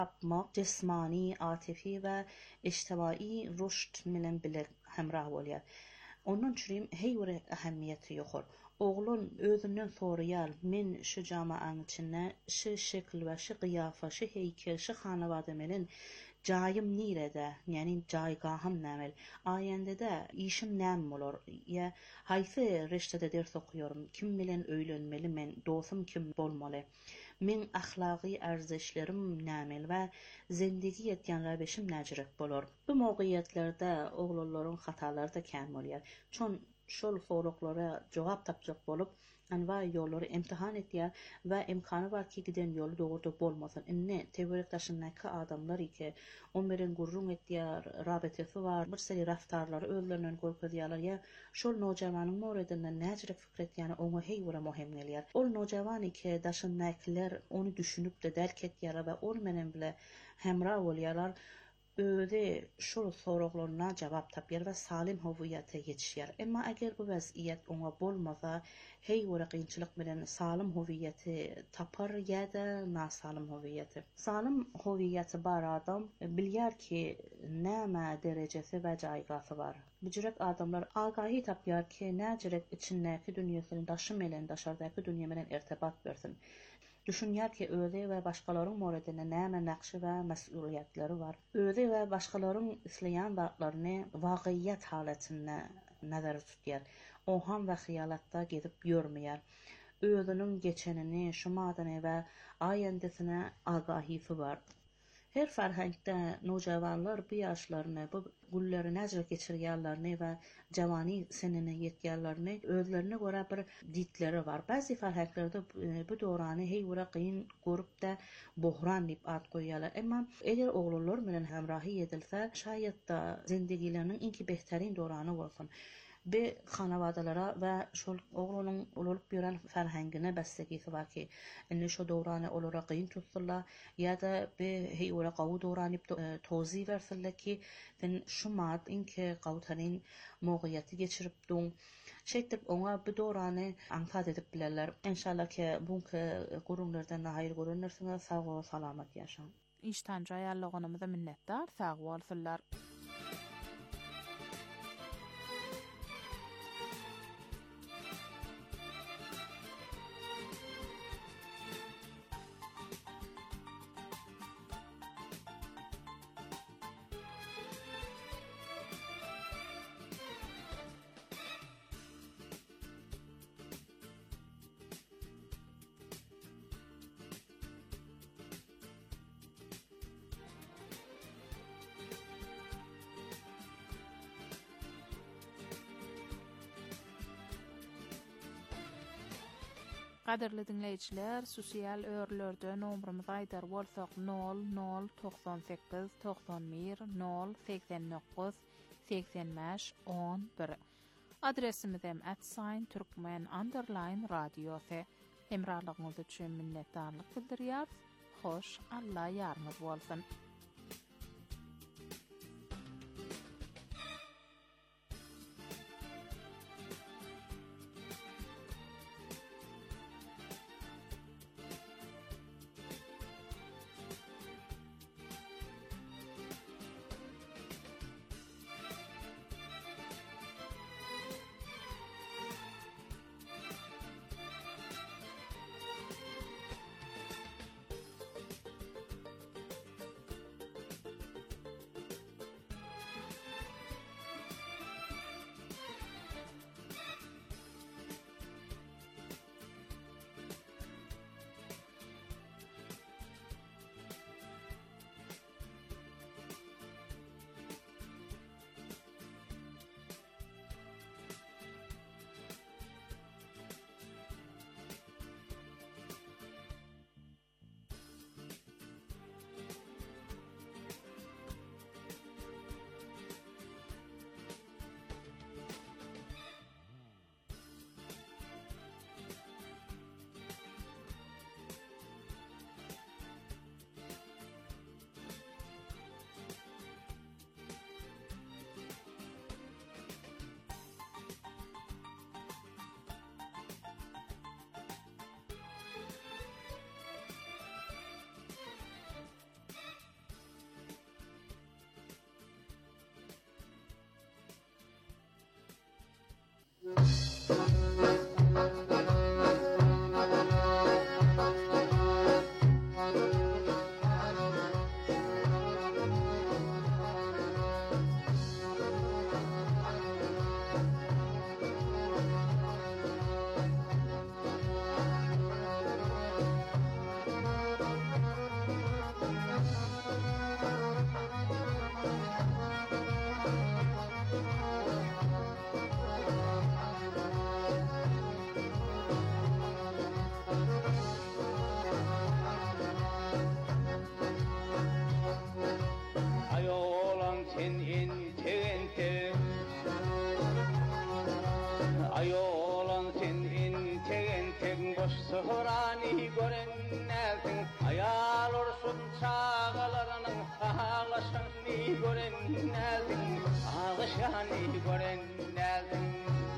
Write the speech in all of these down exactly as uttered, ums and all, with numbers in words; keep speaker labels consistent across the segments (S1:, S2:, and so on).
S1: yapmak cismani, atifi ve içtimai rüşt bilen bile hemrah bolýar. Onun üçin heýwere ähemmiyeti ýokar. Oglun özünden soraýar, men şu jamaanyň içinde şu şekil we şu gyýafa, şu heýkel, şu hanawada menen jaýym nirede, ýani jaýgahym nämel? Aýanda da işim näme bolar? Ya haýsy reştede ders okuýarym? Kim bilen öýlenmeli men? Dostum kim bolmaly? Men ahlaky arzyşlarym nämel we zindigi ýetýän rabeşim näjirek bolar? Bu mowgiýetlerde oglanlaryň hatalary da kän bolýar. Çon şol soruklara jogap tapjak bolup anwa ýollary imtihan etýär we imkany bar ki giden ýolu dogry bolmasyn. Inne teorekdaşyndaky adamlar ike onların gurrun etýär, rabetesi bar, bir seri raftarlary özlerinden görkezýärler ýa şol nojawanyň moredinden näjirek fikir etýäni oňa heýwere muhim gelýär. Ol nojawan ike daşyndakylar onu düşünüp de derk etýärler we ol menen bile hemra bolýarlar. Öde şol soraklaryna jogap tapýar we salim howiýata ýetişýär. Emma eger bu weziyet oňa bolmasa, heýwere kynçylyk bilen salim howiýaty tapar ýa-da nasalim howiýaty. Salim howiýaty bar adam bilýär ki, näme derejesi we jaýgasy bar. Bujurek adamlar agahy tapýar ki, näjirek içindäki dünýäsini daşy melen daşardaky dünýä melen irtibat bersin. Düşünýär ki, özi we başgalaryň moredine näme nakşy we mesuliýetleri bar. Özi we başgalaryň isleýän wagtlaryny wagyýat halatynda nazar tutýar. Oham we hyýalatda gezip ýörmeýär. Özüniň geçenini, şumadany we aýandasyna agahysy bar. Her ferhengde nojawanlar bu ýaşlaryny, bu gullery näzir geçirýärlerini we jawany senine ýetýärlerini özlerine görä bir ditleri bar. Bazı ferhenglerde bu dorany heýwere kyn görüp de bohran diýip ad goýýarlar. Emma eger oglanlar bilen hemrahy edilse, şaýatda zindigileriniň inki behtärin dorany bolsun. Be hanawadalara we şol oglanyň olup ýören ferhengine bäslegisi bar ki, indi şo dorany olara kyn tutsalar ýa-da be heýwere gawy dorany tozy berseler ki, sen şu mat inki gawtaryň mowgiýaty geçiripdiň. Şeýtip oňa bu dorany antat edip bilerler. İnşallah ki, buňky gurunlardan haýyr görünürsiňiz, sag we salamat ýaşaň.
S2: İşten jaýarlygynymyza minnetdar, sag bolsunlar. Qadirli dinleyijiler, sosial örlerde nomrumyz aýdar bolsak nol nol doksan sekiz doksan bir nol seksen dokuz seksen beş on bir. Adresimiz hem at sign turkmen underline radiosy. Hemrarlygyňyz üçin minnetdarlyk bildirýär. Hoş, Allah ýarmyz bolsun.
S3: görennäldin, ağışani görennäldin.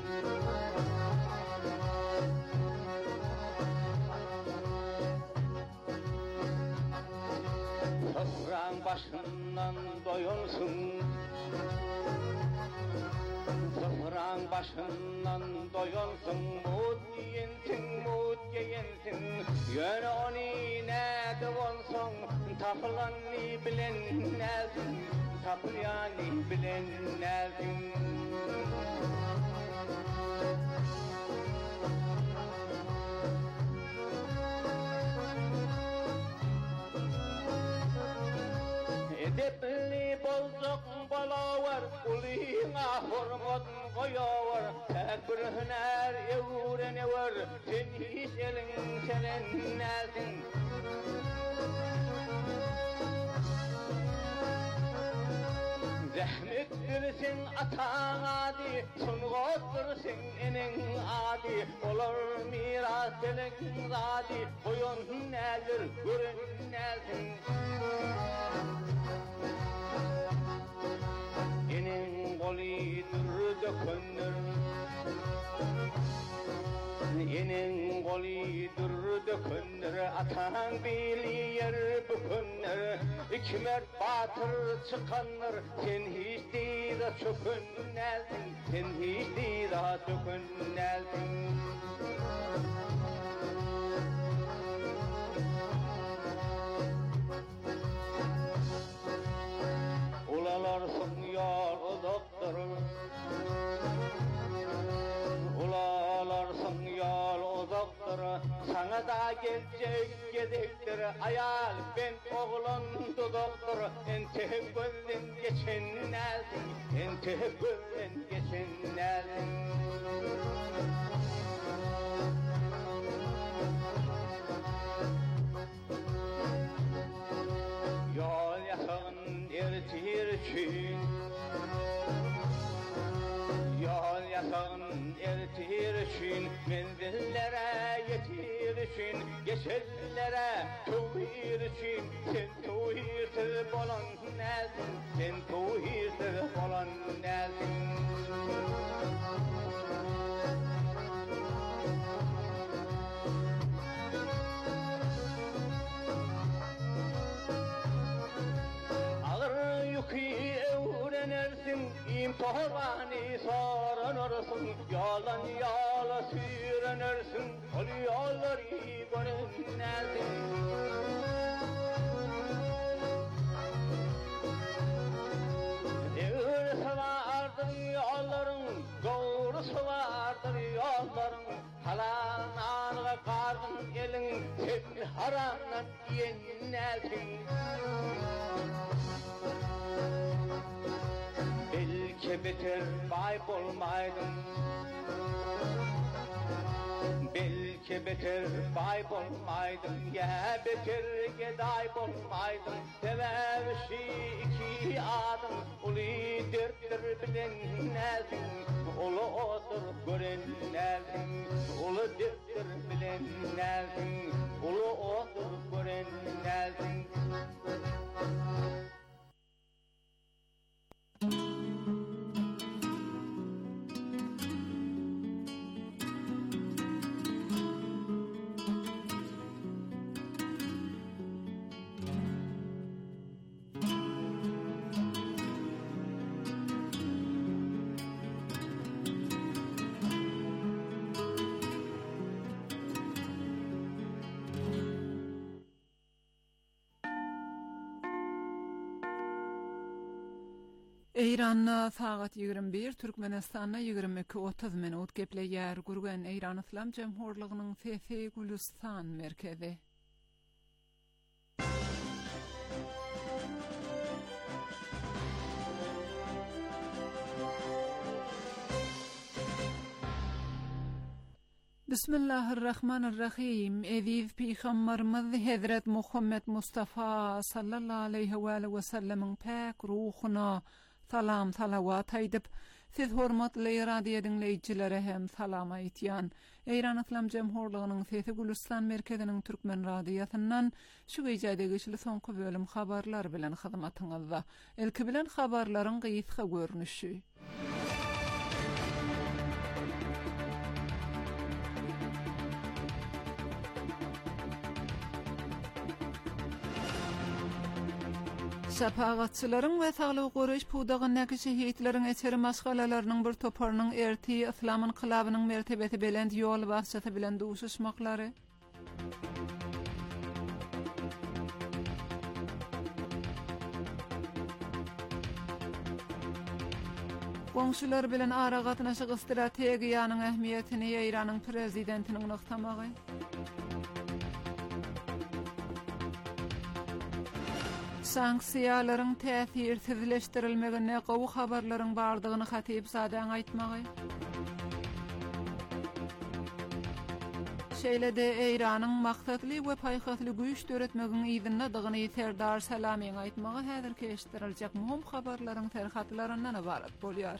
S3: Toprağın başından doyulsun, toprağın başından doyulsun, mut yiyinsin, mut yiyinsin, yönü onu neydi olsun, tapılanı bilinmezsin, tapılanı bilinmezsin. Edepli bozuk balavar, ulina hormat koyavar, tek bir hüner evrenevar, sen hiç elin selenmezsin. Zahmettirsin atan adi, sunğattırsın enin adi, olur miras elin zadi, koyun nedir, görünmezsin. Enin golidur dökünür, enin golidur dökünür, atan bili yer bükünür, iki mert batır çıkanır, sen hiç deyda çökünneldin, sen hiç deyda çökünneldin. Ulalarsın yol uzaktır, ulalarsın yol uzaktır, sana da gelecek gedektir, ayal ben oğlan dudaktır, ente gözden geçenlersin, ente gözden geçenlersin. Yol yakın ertir için, yol yakın ertir için, menzillere yetir için, geçellere tuğir için, sen tuğirsiz bolan nesin, sen tuğirsiz bolan nesin. Evrenersin, imtihanı soranırsın, yalan yala sürünersin, ol yolları görünlersin. Doğrusu vardır yolların, doğrusu vardır yolların, halananığa kardın elin, sen haramdan yenlersin. Belki beter bay bulmaydın, belki beter bay bulmaydın, ya beter geday bulmaydın, sevevşi iki adım, ulu derttir bilinmezsin, ulu otur görünmezsin, ulu derttir bilinmezsin, ulu otur görünmezsin.
S4: İran'na saat yigirme bir, Türkmenistan'na yigirme iki otuz minut gepleýär gurgan İran İslam Jemhurlygynyň Sesi Gülistan merkezi. Bismillahirrahmanirrahim. Eziz Peygamberimiz Hazret Muhammed Mustafa sallallahu aleyhi ve sellem pek ruhuna salam salavat aýdyp Siz hormatly radio dinleýijilere hem salam aýtýan. Eýran Islam Jemhurlygynyň Sesi Gülistan merkeziniň türkmen radiýasyndan şu gecede geçili soňky bölüm habarlar bilen hyzmatyňyzda. Elki bilen habarlaryň gysga görnüşi. Şapagatçylaryň we saglyk goraş pudagynyň şehitleriň eseri maşgalalarynyň bir toparynyň erti Islam inqilabynyň mertebeti belend ýol başçysy bilen duşuşmaklary. Goňşular bilen ara gatnaşyk strategiýanyň ähmiýetini Eýranyň prezidentiniň noktamagy. Sanksiýalaryň täsirsizleşdirilmegine gowy habarlaryň bardygyny Hatip Sadan aýtmagy. Şeýlede Eýranyň maksatly we paýhasly güýç döretmegiň ýygyny Serdar Salamiň aýtmagy häzirki eşitdirilýek muhim habarlaryň terhatlaryndan ibarat bolýar.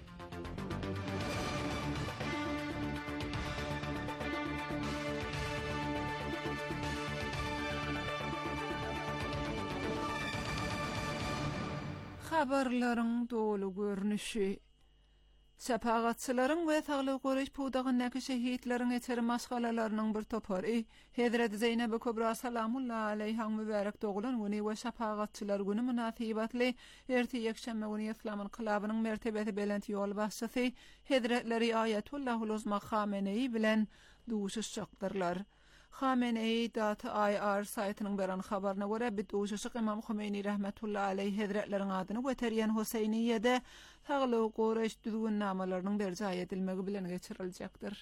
S4: Habarlaryň dolu görnüşi. Şapagatçylaryň we saglyk goraş pudagynyň şehitleriň eseri maşgalalarynyň bir topary Hazrat Zeynep Kubra salamullah aleyha mübarek doglan güni we şapagatçylar güni münasibatly erti ýekşembe güni Islam inqilabynyň mertebeti belent ýol başçysy Hazratleri Ayatullahul Uzma Khamenei bilen duşuşjakdyrlar. Khamenei dot I R saytynyň beran habaryna görä bituşyk Imam Khomeini rahmetullah aleyh hazratleriň adyny göterýän Hüseýniýede saglyk goraş düzgün namalarynyň berja edilmegi bilen geçiriljekdir.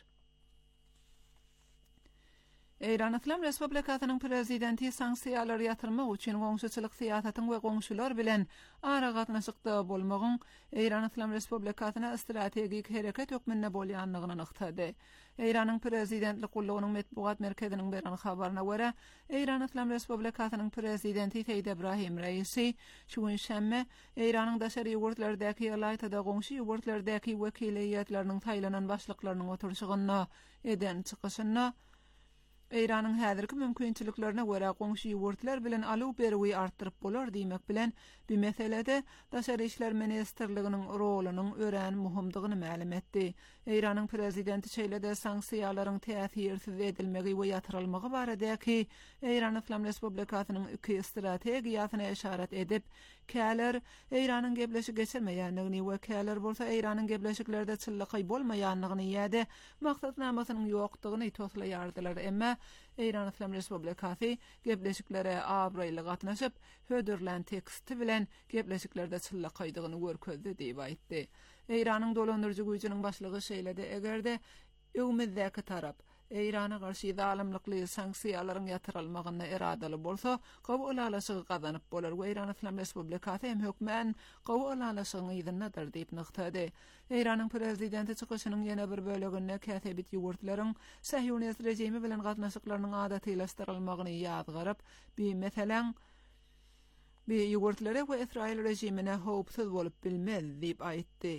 S4: Eýran Islam Respublikasynyň prezidenti sanksiýalary ýatyrmak üçin goňşuçylyk siýasatyň we goňşular bilen ara gatnaşykda bolmagyň Eýran Islam Respublikasyna strategik hereket hökmünde bolýanlygyny nyktady. Eýranyň prezidentlik gullugynyň metbuat merkeziniň beran habaryna görä, Eýran Islam Respublikasynyň prezidenti Seýid Ibrahim Reisi şu gün şämme Eýranyň daşary ýurtlardäki ýylaýtada goňşy ýurtlardäki wekiliýetleriniň taýlanan başlyklarynyň oturşygyna eden çykyşyna Eýranyň häzirki mümkinçiliklerine görä goňşy ýurtlar bilen alyp berigi artdyryp bolar diýmek bilen bu meselede Daşary işler ministrliginiň rolunyň ören muhimdygyny ma'lum etdi. Eýranyň prezidenti şeýlede sanksiýalaryň täsirsiz edilmegi we ýatyrylmagy baradaky Eýran Islam Respublikasynyň iki strategiýasyna işaret edip, käler Eýranyň gebleşik geçirmeýänligini we käler bolsa Eýranyň gebleşiklerde çyllyky bolmaýanlygyny ýa-da maksatnamasynyň ýokdugyny toslaýardylar. Emma Eýran Islam Respublikasy gebleşiklere abraýly gatnaşyp, hödürlen teksti bilen gebleşiklerde çyllykydygyny görkezdi diýip aýtdy. Eýranyň dolandyrjy güýjüniň başlygy şeýlede egerde öwmezdäki tarap Eýrana garşy zalimlikli sanksiýalaryň ýatyrylmagyna iradaly bolsa, gowy olalaşygy gazanyp bolar we Eýran Islam Respublikasy hem hökmen gowy olalaşygyny ýygynydyr diýip nyktady. Eýranyň prezidenti çykyşynyň ýene bir böleginde käsebit ýurtlaryň Sahyonist rejimi bilen gatnaşyklarynyň adatylaşdyrylmagyny ýazgaryp, bir meselen bir ýurtlary we Israil rejimine howpsuz bolup bilmez diýip aýtdy.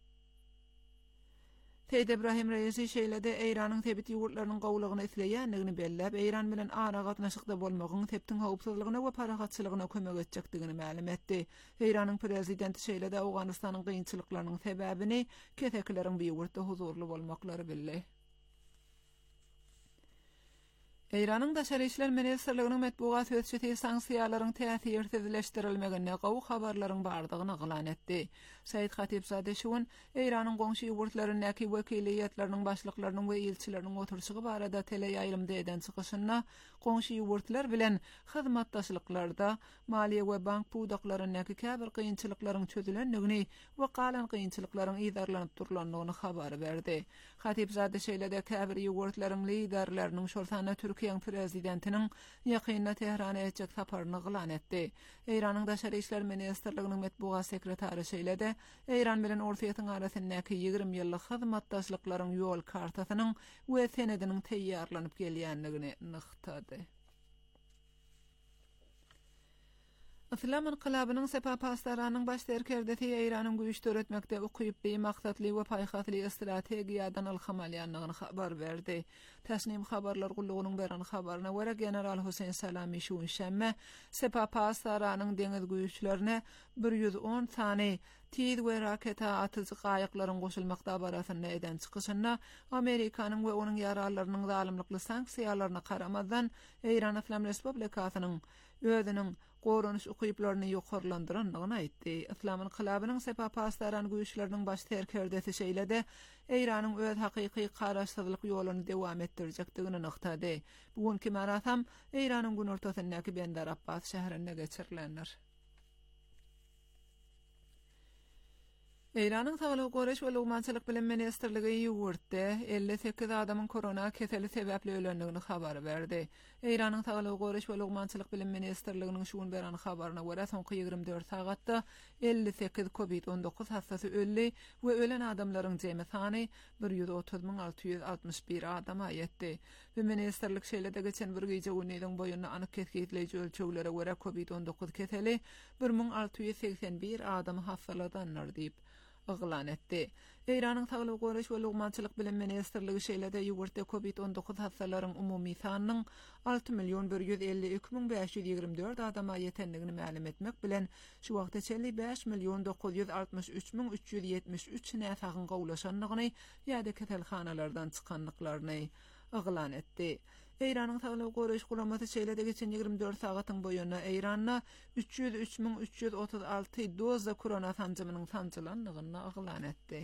S4: Seýid Ibrahim Reisi şeýlede Eýranyň tebit ýurtlarynyň gowlugyny isleýänligini belläp, Eýran bilen ara gatnaşykda bolmagyň teptiň howpsuzlygyna we paragatçylygyna kömek etjekdigini ma'lum etdi. Eýranyň prezidenti şeýlede Awganystanyň gynçylyklarynyň sebäbini ketekleriň bir ýurtda huzurly bolmaklary bildi. Eýranyň Daşary işler ministrliginiň metbuat sözçisi sanksiýalaryň täsirsizleşdirilmegine gowy habarlaryň bardygyny glan etdi. Said Hatipzade şuň Eýranyň goňşy ýurtlarynyň wekiliýetleriniň başlyklarynyň we elçileriniň oturşygy barada teleýaýlymda eden çykyşyna goňşy ýurtlar bilen hyzmatdaşlyklarda maliýe we bank pudaklarynyň käbir kynçylyklaryň çözülenligini we galan kynçylyklaryň ýerlanyp durlanlygyny habar berdi. Hatipzade şeýlede käbir ýurtlaryň liderleriniň şolsana Türkiýe prezidentiniň ýakyna Tehrana etjek saparyny glan etdi. Eýranyň Daşary işler ministrliginiň metbuat sekretary şeýlede Eýran bilen Ortaýatyň arasyndaky ýygrimi ýyllyk hyzmatdaşlyklaryň ýol kartasynyň we senediniň teýýarlanyp gelýänligini nyktady. Islam inqilabynyň sepapastararynyň baş terkerdeti Eýranyň güýç töretmekde ukyp bir maksatly we paýhatly strategiýadan alhamalýanlygyny habar berdi. Täsnim habarlar gullugynyň beran habaryna görä General Husayn Salami şu şämme sepapastararynyň deňiz güýçlerine bir yüz on tane tid we raketa atyjy gaýaklaryň goşulmakda barasyna eden çykyşyna Amerikanyň we onuň ýaralarynyň zalymlykly sanksiýalaryna karamadan Eýran Islam Respublikasynyň özüniň gorunuş ukyplaryny ýokarlandyranlygyny aýtdy. Islam inqilabynyň sepapastararyň güýçleriniň baş terkerdeti şeýlede Eýranyň öz hakyky garaşsyzlyk ýoluny dowam etdirjekdigini noktady. Bugünkü maratam Eýranyň günortasyndaky Bandar Abbas şäherinde geçirilendir. Eýranyň Sagalyk goraş we Lugmançylyk bilen Ministrligi ýurtda elli sekiz adamyň korona keseli sebäpli ölendigini habar berdi. Eýranyň Sagalyk goraş we Lugmançylyk bilen Ministrliginiň şuun beran habaryna görä soňky ýygrimi dört sagatda elli sekiz covid on dokuz hastasy öldi we ölen adamlaryň jemy sany bir yüz otuz miň alty yüz altymyş bir adama ýetdi. Bu ministrlik şeýlede geçen bir gece günüň boýuna anyk ketgiýetleýici ölçeglere görä covid on dokuz keseli bir miň alty yüz seksen bir adam hastaladanlar diýip ıglan etdi. Eýranyň Sagalyk goraş we Lugmançylyk bilen Ministrligi şeýlede ýurtda covid on dokuz hastalaryň umumy sanynyň alty milyon bir yüz elli iki miň beş yüz ýygrimi dört adama ýetendigini ma'lum etmek bilen şu wagtda elli beş milyon dokuz yüz altymyş üç miň üç yüz ýetmiş üç näsagyn gowlaşanlygyny ýa-da keselhanalardan çykanlyklaryny ıglan etdi. Eýranyň Sagalyk goraş guramaty şeýlede geçen ýygrimi dört sagatyň boýuna Eýranda üç yüz üç miň üç yüz otuz alty doza korona sanjymynyň sanjylanlygyny ıglan etdi.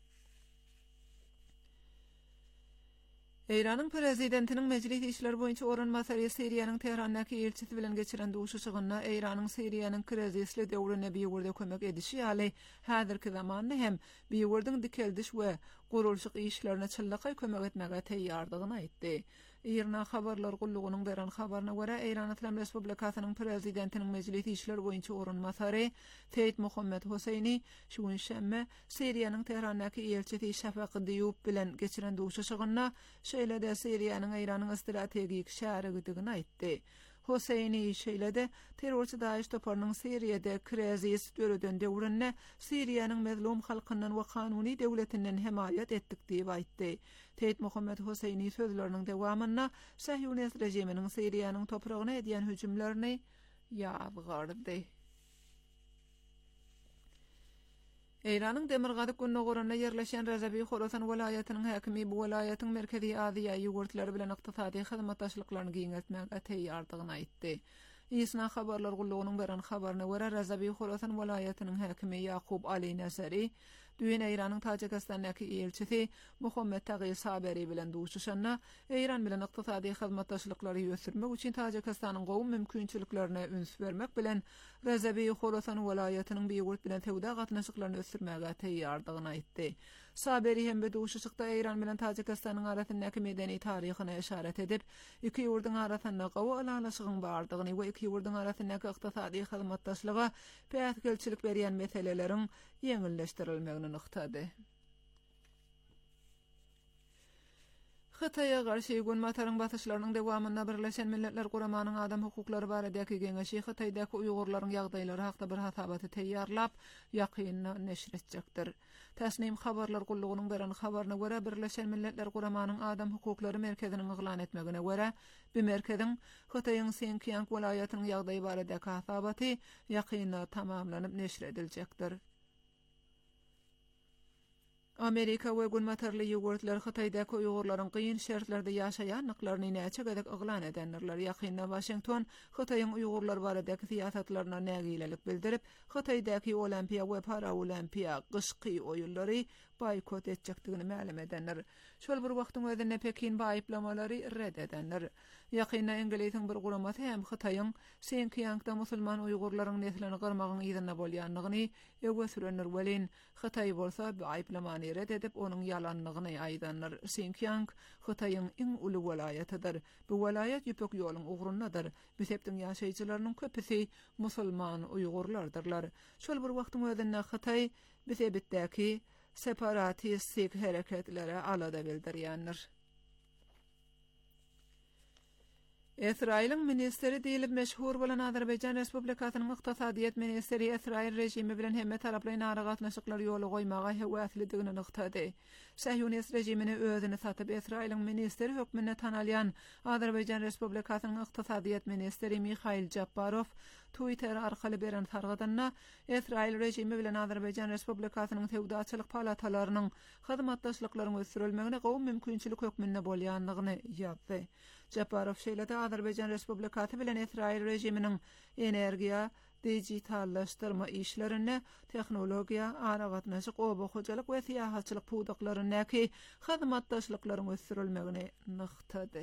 S4: Eýranyň prezidentiniň mejlis işleri boýunça oranmasary Siriýanyň Tehrandaky elçisi bilen geçiren duşuşygyna Eýranyň Siriýanyň krizisli döwrüne biýgurde kömek edişi ýaly häzirki zamanda hem biýgurdyň dikeldiş we gurulşyk işlerine çyllakay kömek etmege teýýardygyny aýtdy. Eýrana habarlar gullugynyň beran habaryna görä Eýran Islam Respublikasynyň prezidentiniň mejlis işleri boýunça oranmasary Seyit Muhammed Huseyni şu şämme Siriýanyň Tehrandaky elçisi Şafak Diýup bilen geçiren duşuşygyna şeýlede Siriýanyň Eýranyň strategik şäherdigini aýtdy. Huseyni şeýlede terrorçy Daesh toparynyň Siriýede krizis döwrüden döwrüne Siriýanyň mezlum halkyndan we kanuny döwletinden hemaýat etdik diýip aýtdy. Seyit Muhammed Huseyni sözleriniň dowamyna Sahyunist rejiminiň Siriýanyň topragyna edýän hüjümlerini ýabgardy. Eýranyň Demirgazyk Günnogorana ýerleşen Rezabi Khorasan welaýatynyň häkimi bu welaýatyň merkezi Aziýa ýurtları bilen ykdysady hyzmatdaşlyklaryny giňertmäge teýýardygyny aýtdy. Isna habarlar gullugynyň beran habaryna görä Rezabi Khorasan welaýatynyň häkimi Yaqub Ali Nasari düýün Eýranyň Tajikistandaky elçisi Muhammed Tagî Saberi bilen duşuşanna Eýran bilen ykdysady hyzmatdaşlyklary ýötürmek üçin Tajikistanyň gowum mümkinçiliklerine üns bermek bilen Rezabi Khorasan welaýatynyň biýgurt bilen tewda gatnaşyklaryny ösürmäge teýýardygyny aýtdy. Saberi hem bu duşuşykda Eýran bilen Tajikistanyň arasyndaky medeni taryhyna işaret edip, iki ýurdyň arasynda gowy alalaşygyň bardygyny we iki ýurdyň arasyndaky ykdysady hyzmatdaşlyga päýtgelçilik berýän meseleleriň ýeňilleşdirilmegini noktady. Xitayga garşy gün mataryň batyşlarynyň dowamynda Birleşen Milletler Guramanyň adam hukuklary baradaky geňeşi Xitaydaky uýgurlaryň ýagdaýlary hakda bir hasabaty teýýarlap ýakyny neşr etjekdir. Täsnim habarlar gullugynyň beran habaryna görä Birleşen Milletler Guramanyň adam hukuklary merkeziniň yglan etmegine görä bu merkeziň Xitaýyň Xinjiang welaýatynyň ýagdaýy baradaky hasabaty ýakyny tamamlanyp neşr ediljekdir. Amerika we günmatarly ýogurtlar Xitaydaky uýgurlaryň gyn şertlerde ýaşaýanlyklaryny näçe gedek yglan edenler. Ýakynda Washington Xitaýyň uýgurlar baradaky siýasatlaryna nägilelik bildirip, Xitaydaky Olimpiya we Paraolimpiya gyşky oýunlary boykot etjekdigini ma'lum edenler. Şol bir wagtyň özünde Pekin baýyplamary red edenler. Ýakynda Inglisiň bir guramaty hem Xitaýyň Xinjiangda musulman uýgurlaryň neslini gyrmagyň ýerine bolýanlygyny öňe sürenler welin Xitaý bolsa baýyplamany red edip onuň ýalanlygyny aýdanlar. Xinjiang Xitaýyň iň uly welaýatydyr. Bu welaýat ýüpek ýoluň ugrundadyr. Bu sepden ýaşaýjylarynyň köpüsi musulman uýgurlardyrlar. Şol bir wagtyň özünde Xitaý bu sebitdäki separatistik hereketlere alada bildirýändir. İsrail'in ministeri diýilip meşhur bolan Azerbaycan Respublikasynyň ykdysadyýet ministeri İsrail rejimi bilen hemme taraply naragatnaşyklar ýoly goýmaga hewäslidigini nykdady. Sahyonist rejimini özüni satyp İsrail'in ministeri hökmüne tanalýan Azerbaycan Respublikasynyň ykdysadyýet ministeri Mikhail Jabbarov Twitter arkaly beren targadanna İsrail rejimi bilen Azerbaycan Respublikasynyň tewdaçylyk palatalarynyň hyzmatdaşlyklaryny ösürilmegine gowum mümkinçilik hökmünde bolýanlygyny ýazdy. Jabbarov şeýlede Azerbaycan Respublikasy bilen İsrail rejiminiň energiýa, dijitallaşdyrma işlerini, tehnologiýa, aragatnaşyk, oba-hojalyk we syýasatçylyk puwdaklaryny hyzmatdaşlyklaryny ösürilmegine nykdady.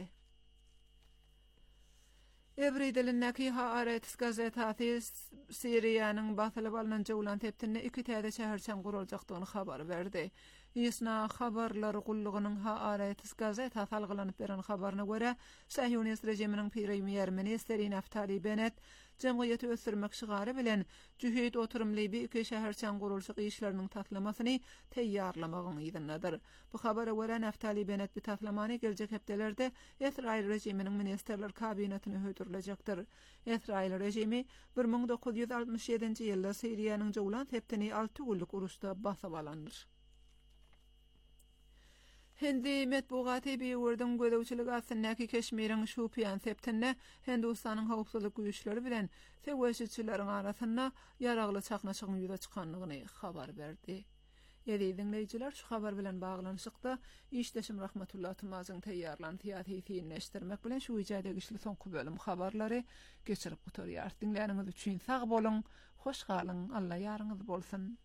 S4: Ebri dilindäki Haaretz gazetasy Siriýanyň basylyp alınjy ulan tepdinde iki täze şäherçän guruljakdygyny habar berdi. Isna habarlar gullugynyň Haaretz gazetasy algylanyp beren habaryna görä, Sahyonist rejiminiň premier ministeri Naftali Bennett jemgyýeti ösürmek şygary bilen Jühid oturumly bir iki şäherçän gurulşyk işleriniň taslamasyny teýýarlamagyny ýygynadyr. Bu habara görä Naftali Bennett bu taslamany geljek hepdelerde İsrail rejiminiň ministerler kabinetine hötürilecekdir. İsrail rejimi bir ming dokuz ýüz altymyş ýedinji ýylda Siriýanyň jowlan tepdini alty günlük uruşda basyp alandyr. Hindi metbugaty bir-birden gözewçilik aslyndaky Keşmiriň şupiýan septinde Hindistanyň howpsuzlyk güýçleri bilen sewleşçileriň arasynda ýaragly çaknaşygyň ýüze çykanlygyny habar berdi. Ýa-da dinleýijiler şu habar bilen baglanyşykda işleşim Rahmetullah Tymaz'yň teýýarlanýan täsirleşdirmek bilen şu ýerde güçli soňky bölüm habarlary geçirip oturýar. Dinleýäniňiz üçin sag bolun, hoş galyň, Allah ýarynňyz bolsun.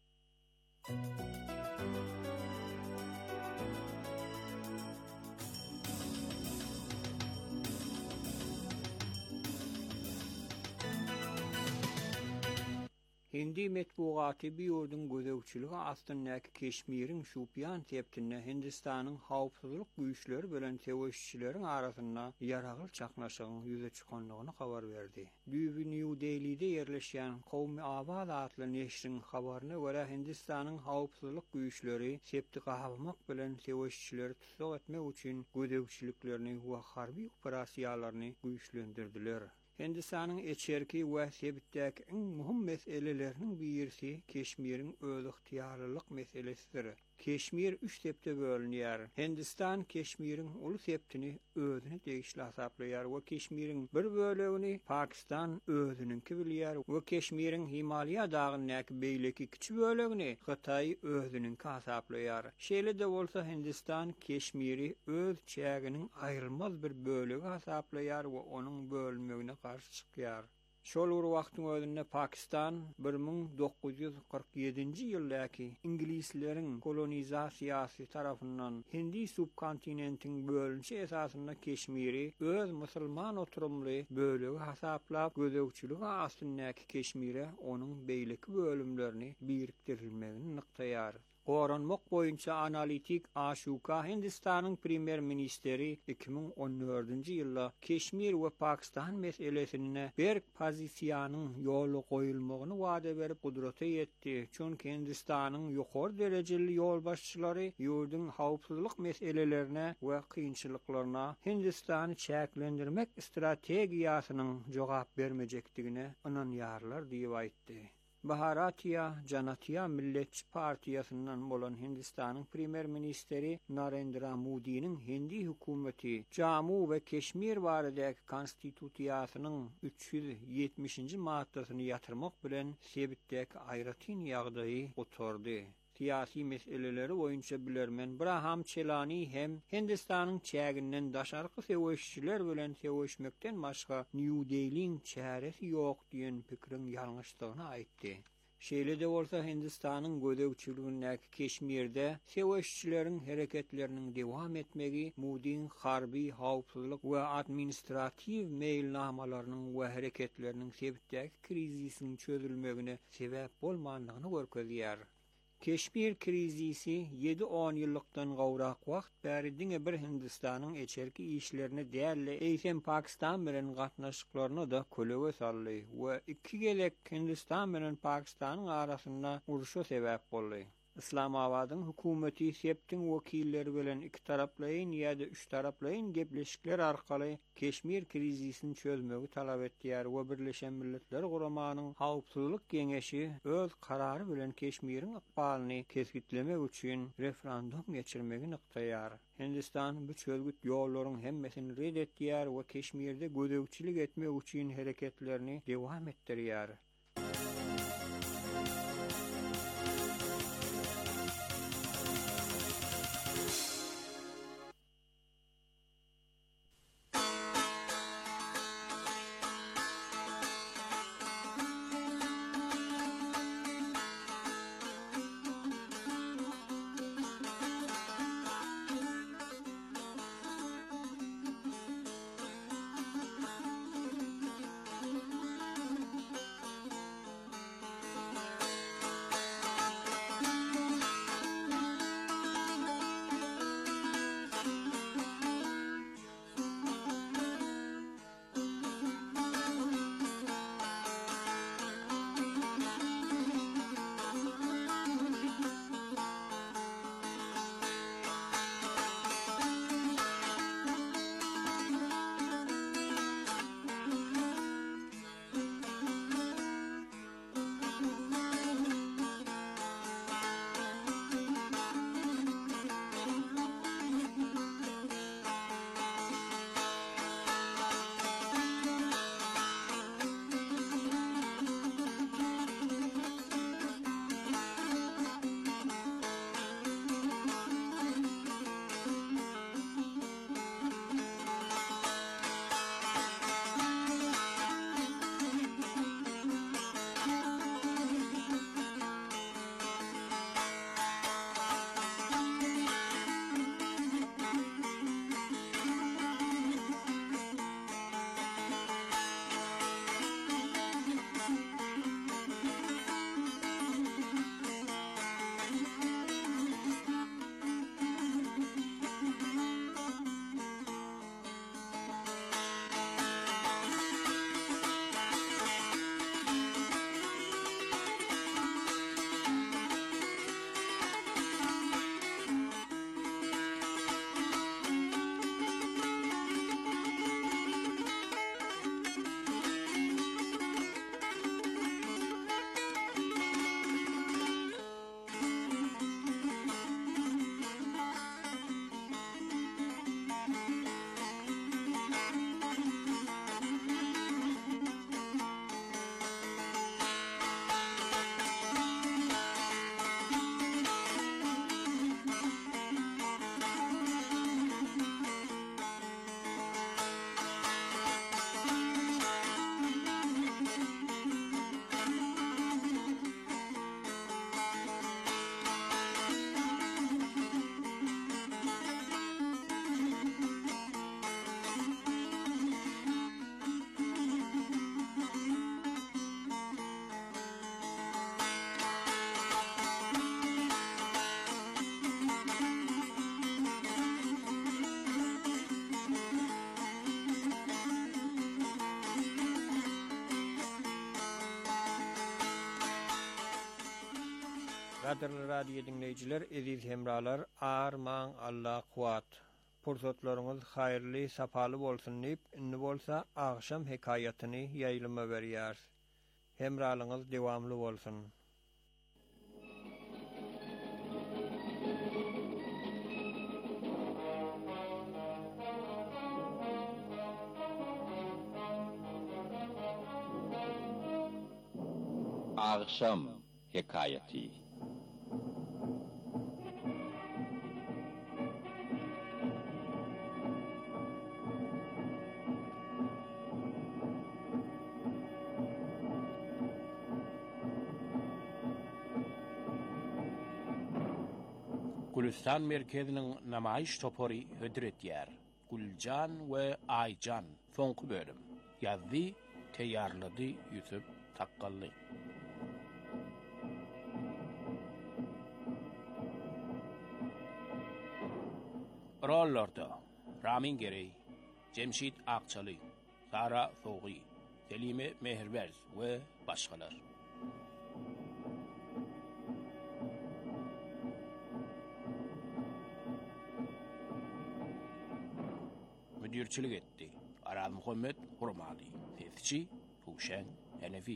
S5: Hindi metbugaty bir ýurdun gözewçiligi aslyndaky Keşmiriň şupiýan tepdinde Hindistanyň howpsuzlyk güýçleri bilen teweşçileriň arasynda ýaragyl çaknaşygyň ýüze çykanlygyny habar berdi. Düýbi New Delhi'de ýerleşýän Qowmi Awaz adly neşriň habaryna görä Hindistanyň howpsuzlyk güýçleri septi gahamak bilen teweşçileri tutsak etmek üçin gözewçiliklerini we harby operasiýalaryny güýçlendirdiler. Hindistanyň eçerki we sebitdäki iň muhim meseleleriniň birisi Keşmiriň öz ıhtiýarlylyk meselesidir. Keşmir üç sepde bölünýär. Hindistan Keşmiriň uly sepdini özüne degişli hasaplaýar we Keşmiriň bir bölegini Pakistan özüninki bilýär we Keşmiriň Himalaya dağyndaky beýleki kiçi bölegini Hytaý özüninki hasaplaýar. Şeýle de bolsa Hindistan Keşmiri öz çäginiň aýrylmaz bir bölegi hasaplaýar we onuň bölünmegine garşy çykýar. Şol bir wagtyň özünde Pakistan bir ming dokuz ýüz kırk ýedinji ýyldaky ingilislerin kolonizasiýasy tarapyndan Hindi subkontinentiň bölünşi esasynda Keşmiri öz musulman oturumly bölegi hasaplap gözewçiligi aslyndaky Keşmire onuň beýleki bölümlerini birikdirilmegini nykdaýar. Goranmak boýunça analitik Ashuka Hindistanyň premier ministeri iki ming on dördünji ýylda Keşmir we Pakistan meselesine berk pozisiýanyň ýoly goýulmagyny wada berip gudrata ýetdi. Çünki Hindistanyň ýokary derejeli ýolbaşçylary ýurdun howpsuzlyk meselelerine we kynçylyklaryna Hindistany çäklendirmek strategiýasynyň jogap bermejekdigine inanýarlar diýip aýtdy. Bharatiya Janatiya Milletçi Partiýasynyň bolan Hindistanyň premier ministeri Narendra Modi'niň Hindi hökümeti Jammu we Keşmir baradaky konstitusiýasynyň üç ýüz ýetmişinji maddasyny ýatyrmak bilen sebitdäki aýratyn ýagdaýy oturdy. Siyasi meseleleri boyunca bilermen Braham Chelani hem Hindistanyň çäginden daşarky seweşçiler bilen seweşmekden başga New Delhi'ň çäresi ýok diýen pikiriň ýalňyşdygyny aýtdy. Şeýle de bolsa Hindistanyň gözewçiligindäki Keşmirde seweşçileriň hereketleriniň dewam etmegi Modi'ň harby, howpsuzlyk we administrativ meýilnamalarynyň we hereketleriniň sebitdäki krizisiň çözülmegine sebäp bolmandygyny görkezýär. Keşmir krizisi yedi on ýyllykdan gowrak wagt bäri diňe bir Hindistanyň eçerki işlerini dälle eýsem Pakistan bilen gatnaşyklaryny da kölege saldy we iki gelek Hindistan bilen Pakistanyň arasynda uruşa sebäp boldy. İslamabad'ın hökümeti septin wekilleri bilen iki taraplayın ýa-da üç taraplayın gepleşikler arkaly Keşmir krizisini çözmegi talap etdiler we Birleşen Milletler Guramanynyň Hawpsuzlyk Geňeşi öz karary bilen Keşmiriň ykbalyny keskitlemek üçin referendum geçirmegi nykdaýar. Hindistan bu çözgüt ýollaryň hemmesini red etdiler we Keşmirde gödekçilik etmek üçin hereketlerini dewam etdirýär. Kaderli radio dinleyiciler, eziz hemralar, arman Allah kuat. Pursatlarınız hayırlı, sapalı bolsun deyip, inni bolsa akşam hekayatyny ýaýlyma berýär. Hemralığınız devamlı bolsun.
S6: Akşam hekayeti.
S7: Gülistan merkezinin namayiş topori hödretýär. Gülcan we Aycan soňky bölüm. Ýazdy, teýýarlady Ýusuf Takkally. Rollarda Ramin Gerey, Cemşit Akçaly, Sara Soğuy, Selime Mehirberz we başgalar. müdürçilik etdi. Aral Muhammed Hurmali, Sesçi Tuşen Hanefi.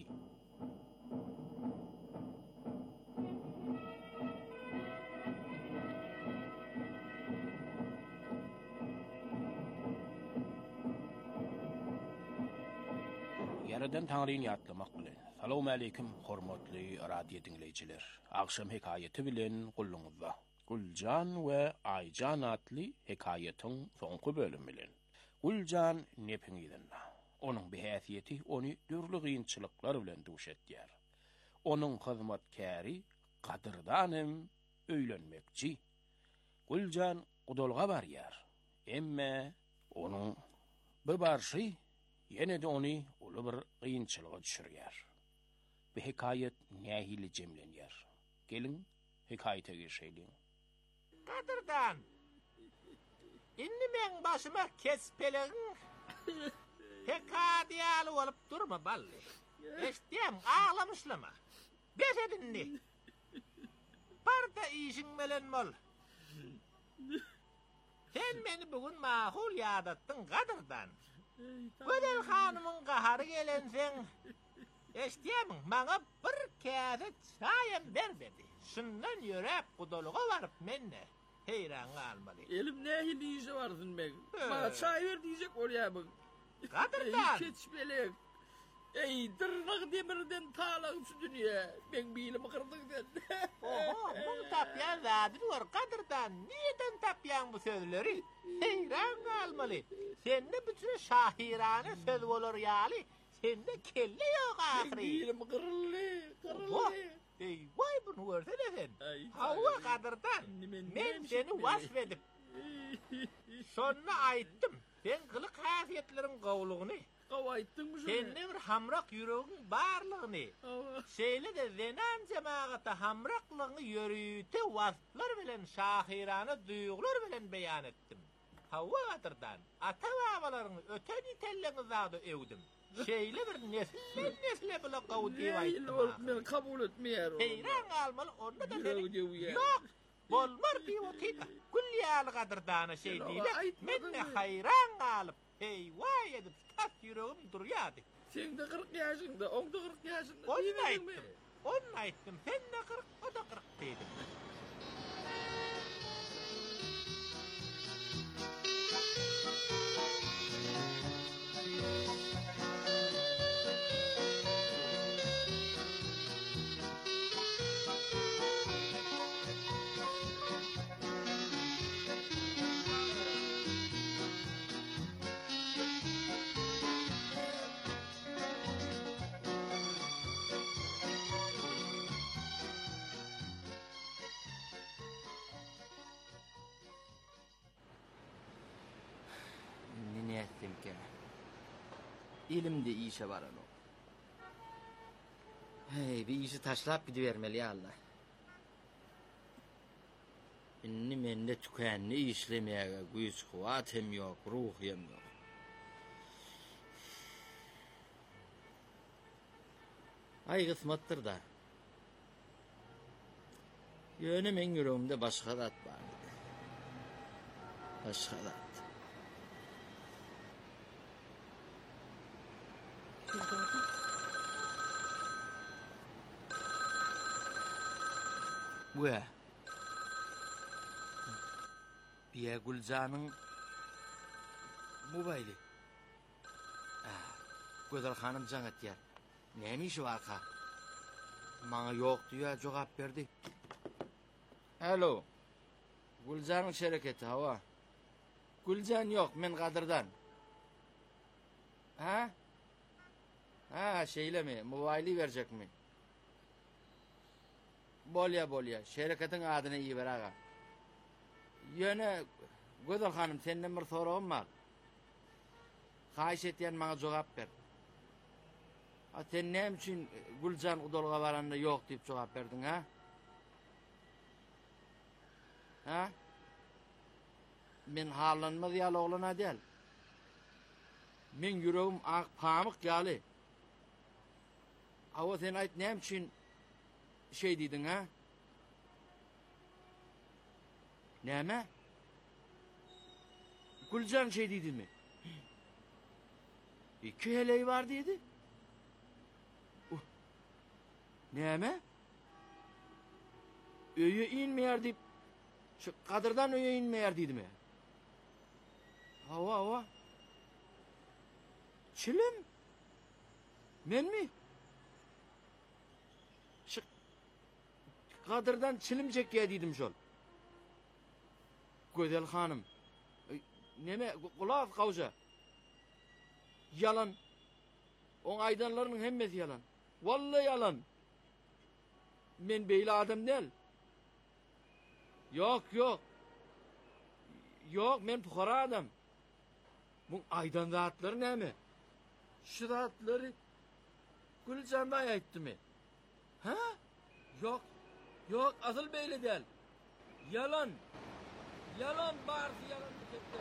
S7: Yaradan Tanrı'yı yatlamak bilen. Salamu aleykum hormatly radio dinleyijiler. Akşam hekayeti bilen gulluňyzda. Guljan we Ayjan adly hekayetin soňky bölümi bilen. Guljan nepiňidenna. Onuň behäsiýeti ony dürli gynçylyklar bilen duş etýär. Onuň hyzmatkäri gadyrdanym öýlenmekçi. Guljan gudolga barýar. Emme onuň bu barşy ýene de ony uly bir gynçylyga düşürýär. Bu hekayet nähili jemlenýär. Gelin hekayete geçeýin.
S8: Kadırdan. Inni men başıma kespeleğin hekadiyalı olup durma balli. Eşdiyem ağlamışlama. Besedinni. Barda işin melen mol. Sen beni bugün mahul yadattın Kadırdan. Gödel hanımın gaharı gelen sen. Eşdiyemin bana bir kâset çayem vermedi. Şundan yörep kudoluğa varıp menne heyran almalı.
S9: Elim nehili işe varsın ben. Bana çay ver diyecek oraya bak.
S8: Kadırdan.
S9: Ey keçmelek. Ey tırnak demirden tağlan şu dünya. Ben bir ilimi kırdık den.
S8: Oho, bunu tapyan zadın var Kadırdan. Niyeden tapyan bu sözleri? Heyran almalı. Sende bütün şahirane söz olur yali. Sende kelle yok ahri.
S9: Ben bir ilimi kırılı.
S8: Oho.
S9: Kırılı.
S8: Ey vay bunu versene sen.
S9: Ay,
S8: Hava
S9: ay.
S8: Kadırdan.
S9: Men-
S8: Men
S9: men-
S8: seni vasfedip sonra aytdım. Sen kılık hafiyetlerin qavluğunu.
S9: Kavayttın mı şunu?
S8: Sende bir hamrak yüreğin barlığını.
S9: Ava.
S8: Şeyle de zenan cemaata hamraklığını yürüyüte vasflar bilen şahirane duygular bilen beyan ettim. Hava Kadırdan. Ata babalarını öten itellerini zağdı evdim. Şeyle bir nesille nesile bile qavdi
S9: Nehili
S8: aytdım.
S9: olup ben kabul etmeyer.
S8: Heyran almalı onda da
S9: Yüreği
S8: seni.
S9: diyor ya.
S8: Yok. Bolmar diye otida. Kulliyalı Kadırdana şey
S9: Sen
S8: değil.
S9: ona aytmadın
S8: Menne
S9: mı?
S8: hayran alıp. Hey vay edip tas yüreğim duruyordu.
S9: Sen de kırk yaşında, on da kırk yaşında.
S8: Onu
S9: Demedin mi?
S8: ayttım. Onu ayttım. Sen de kırk, o da kırk dedim.
S9: Ne ettim ki? Elimde işe var onu. Hey, bir işi taşlap gidivermeli ya Allah. Inni mende tükenli işlemeye güç kuvvetim yok, ruhim yok. Ay kısmattır da. Yöne men yüreğimde başka dat var. Başka dat. Bu ya. Biye Gülcan'ın mobayli. Ah, Gödel hanım can etýär. Näme işi var ka? Maňa ýok diýär, jogap berdi. Alo. Gülcan'ın şereketi hava. Gülcan yok, men Kadırdan. Ha? Ha, şeyle mi? Mobayli verecek mi? Bolya bolya. Şereketin adını iyi ver ağa. Yöne, Gödel hanım senden bir sorağım var. Haýyş etýän maňa jogap ber. Ha, sen näme üçin Gülcan udolga baranda ýok diýip jogap berdiň ha? Ha? Men halanmaz ýaly oglana däl. Men yüreğim ak pamyk ýaly. Awa sen aýt näme üçin şey diýdiň ha? Näme? Gülcan şey diýdimi? İki heleği var dedi. Uh. Neme? Öye inmeyer deyip, şu kadırdan öye inmeyer dedi mi? Hava hava. Çilim? Men mi? Şu kadırdan çilim çekiye dedim şol. Güzel hanım. Neme? Kulağız kavca. Yalan. On aydanların hemmesi yalan. Vallahi yalan. Men beyle adam değil. Yok yok. Yok men fukara adam. Bu aydan rahatları ne mi? Şu rahatları Gülcan'da ayıttı mı? Ha? Yok. Yok asıl beyle değil. Yalan. Yalan bağırdı yalan bir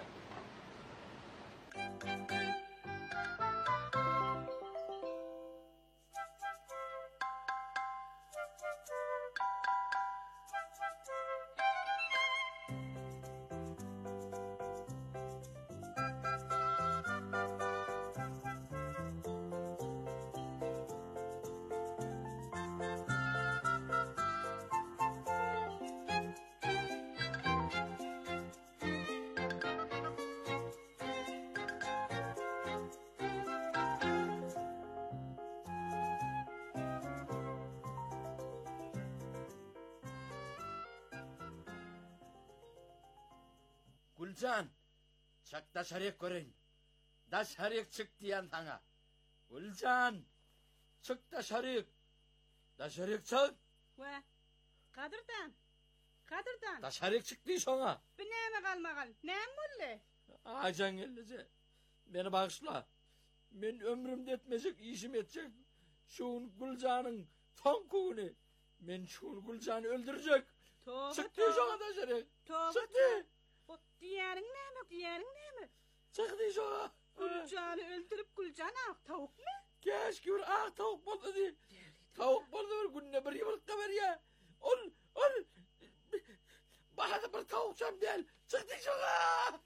S9: Gülcan, çak dışarıya görün. Dışarıya çık diyen sana. Gülcan, çık dışarıya. Dışarıya çık.
S10: Ve, Kadırdan, Kadırdan.
S9: Dışarıya çık diye sana.
S10: Bir neyme kalmagal, neyme oldu?
S9: Acan geldice, beni bağışla. Ben ömrümde etmeyecek, işim edecek. Şun Gülcan'ın tonkuğunu. Ben şun Gülcan'ı öldürecek.
S10: Tövbe
S9: çık diye sana dışarıya. Çık diye.
S10: O diğerin neyme, diğerin neyme?
S9: Çık diye sana.
S10: Gülcan'ı öldürüp Gülcan'ı ak tavuk mu?
S9: Keşke bir ak tavuk buldu diye. Tavuk buldu bir günde bir yumurta ver ya. Ol, ol. Bana bir tavuk cam değil. Çık diye sana.